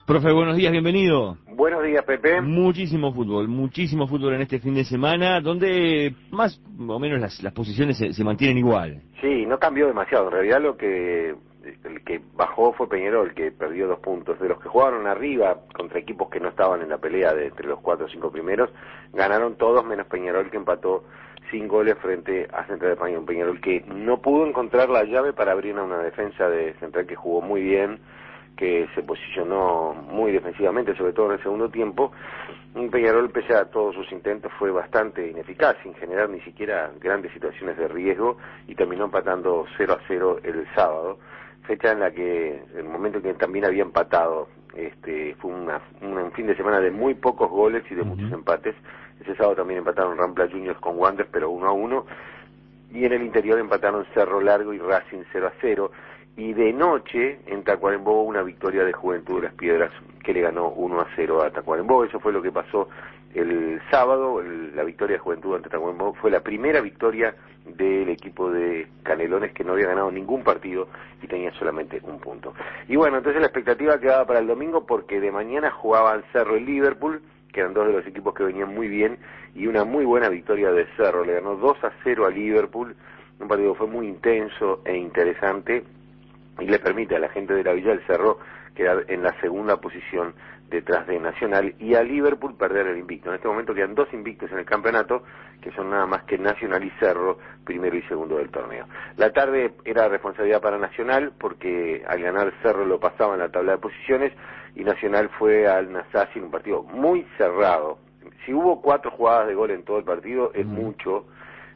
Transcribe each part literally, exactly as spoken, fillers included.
Profe, buenos días, bienvenido. Buenos días, Pepe. Muchísimo fútbol, muchísimo fútbol en este fin de semana, donde más o menos las, las posiciones se, se mantienen igual. Sí, no cambió demasiado. En realidad lo que el que bajó fue Peñarol, que perdió dos puntos. De los que jugaron arriba contra equipos que no estaban en la pelea de entre los cuatro o cinco primeros, ganaron todos menos Peñarol, que empató sin goles frente a Central de España. Un Peñarol que no pudo encontrar la llave para abrir a una defensa de Central que jugó muy bien, que se posicionó muy defensivamente, sobre todo en el segundo tiempo. Un Peñarol, pese a todos sus intentos, fue bastante ineficaz, sin generar ni siquiera grandes situaciones de riesgo, y terminó empatando cero a cero el sábado, fecha en la que, el momento en que también había empatado, este fue una, una, un fin de semana de muy pocos goles y de uh-huh. muchos empates. Ese sábado también empataron Rampla Juniors con Wander, pero uno a uno, y en el interior empataron Cerro Largo y Racing cero a cero, y de noche en Tacuarembó una victoria de Juventud de las Piedras que le ganó uno a cero a Tacuarembó. Eso fue lo que pasó el sábado. El, la victoria de Juventud ante Tacuarembó fue la primera victoria del equipo de Canelones, que no había ganado ningún partido y tenía solamente un punto. Y bueno, entonces la expectativa quedaba para el domingo, porque de mañana jugaban Cerro y Liverpool, que eran dos de los equipos que venían muy bien, y una muy buena victoria de Cerro. Le ganó dos a cero a Liverpool, un partido que fue muy intenso e interesante, y le permite a la gente de la Villa del Cerro quedar en la segunda posición detrás de Nacional, y a Liverpool perder el invicto. En este momento quedan dos invictos en el campeonato, que son nada más que Nacional y Cerro, primero y segundo del torneo. La tarde era responsabilidad para Nacional, porque al ganar Cerro lo pasaba en la tabla de posiciones, y Nacional fue al Nasasi en un partido muy cerrado. Si hubo cuatro jugadas de gol en todo el partido, es mucho.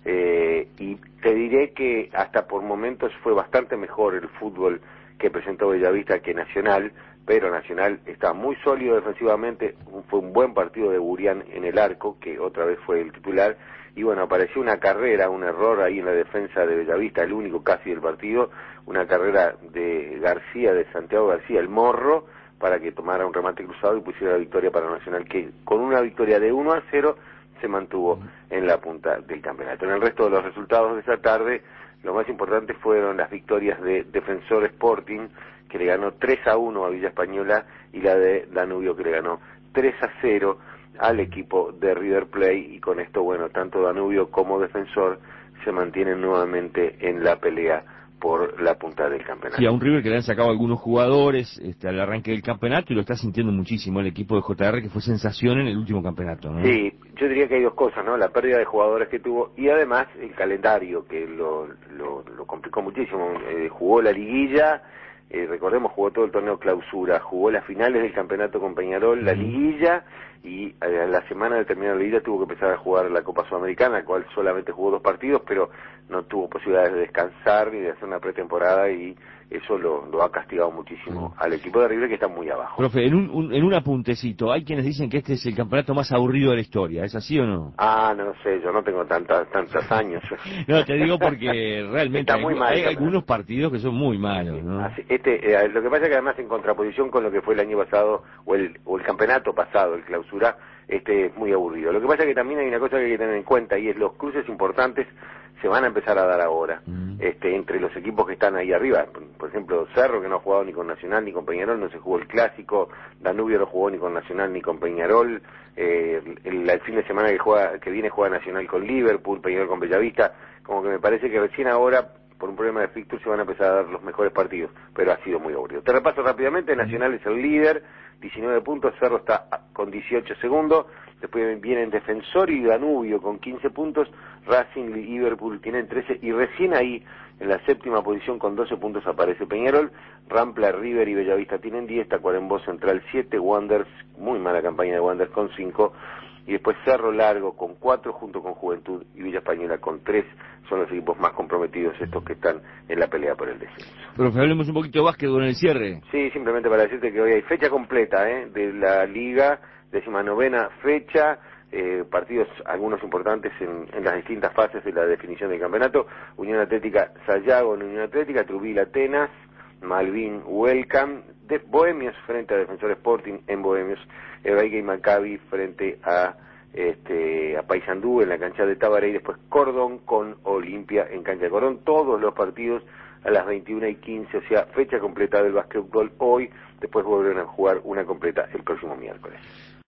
Eh, y te diré que hasta por momentos fue bastante mejor el fútbol que presentó Bellavista que Nacional, pero Nacional está muy sólido defensivamente. Fue un buen partido de Burián en el arco, que otra vez fue el titular, y bueno, apareció una carrera, un error ahí en la defensa de Bellavista, el único casi del partido, una carrera de García, de Santiago García, el Morro, para que tomara un remate cruzado y pusiera la victoria para Nacional, que con una victoria de uno a cero se mantuvo en la punta del campeonato. En el resto de los resultados de esa tarde, lo más importante fueron las victorias de Defensor Sporting, que le ganó tres a uno a Villa Española, y la de Danubio, que le ganó tres a cero al equipo de River Plate, y con esto, bueno, tanto Danubio como Defensor se mantienen nuevamente en la pelea por la punta del campeonato. Sí, a un River que le han sacado algunos jugadores este, al arranque del campeonato, y lo está sintiendo muchísimo el equipo de J R, que fue sensación en el último campeonato, ¿no? Sí, yo diría que hay dos cosas, ¿no? La pérdida de jugadores que tuvo, y además el calendario, que lo, lo, lo complicó muchísimo. Eh, jugó la liguilla, eh, recordemos, jugó todo el torneo clausura, jugó las finales del campeonato con Peñarol, la liguilla, y a la semana de terminar la liguilla tuvo que empezar a jugar la Copa Sudamericana, la cual solamente jugó dos partidos, pero no tuvo posibilidades de descansar ni de hacer una pretemporada, y eso lo, lo ha castigado muchísimo sí. al equipo de River, que está muy abajo. Profe, en un, un, en un apuntecito, hay quienes dicen que este es el campeonato más aburrido de la historia, ¿es así o no? Ah, no sé, yo no tengo tantas tantos años. No, te digo porque realmente hay, mal, hay algunos partidos que son muy malos, sí, ¿no? así, este, eh, lo que pasa es que además, en contraposición con lo que fue el año pasado, o el, o el campeonato pasado, el clausura, este es muy aburrido. Lo que pasa es que también hay una cosa que hay que tener en cuenta, y es los cruces importantes se van a empezar a dar ahora, mm. este, entre los equipos que están ahí arriba. Por ejemplo, Cerro, que no ha jugado ni con Nacional ni con Peñarol, no se jugó el clásico. Danubio no jugó ni con Nacional ni con Peñarol. Eh, el, el fin de semana que juega, que viene juega Nacional con Liverpool, Peñarol con Bellavista. Como que me parece que recién ahora, por un problema de fixture, se van a empezar a dar los mejores partidos, pero ha sido muy aburrido. Te repaso rápidamente: Nacional es el líder, diecinueve puntos, Cerro está con dieciocho segundos, después vienen Defensor y Danubio con quince puntos, Racing y Liverpool tienen trece, y recién ahí, en la séptima posición con doce puntos, aparece Peñarol. Rampla, River y Bellavista tienen diez, Tacuarembó Central siete, Wanderers, muy mala campaña de Wanderers, con cinco, y después Cerro Largo con cuatro, junto con Juventud y Villa Española con tres, son los equipos más comprometidos, estos que están en la pelea por el descenso. Profe, hablemos un poquito de básquet en el cierre. Sí, simplemente para decirte que hoy hay fecha completa, ¿eh? de la Liga, decimanovena fecha, eh, partidos algunos importantes en, en las distintas fases de la definición del campeonato. Unión Atlética Sayago en Unión Atlética, Trubil Atenas, Malvin Welcome, de Bohemios frente a Defensor Sporting en Bohemios, Ebaiga y Maccabi frente a este a Paysandú en la cancha de Tabaré, y después Cordón con Olimpia en cancha de Cordón. Todos los partidos a las veintiuna y quince, o sea, fecha completa del básquetbol hoy, después vuelven a jugar una completa el próximo miércoles.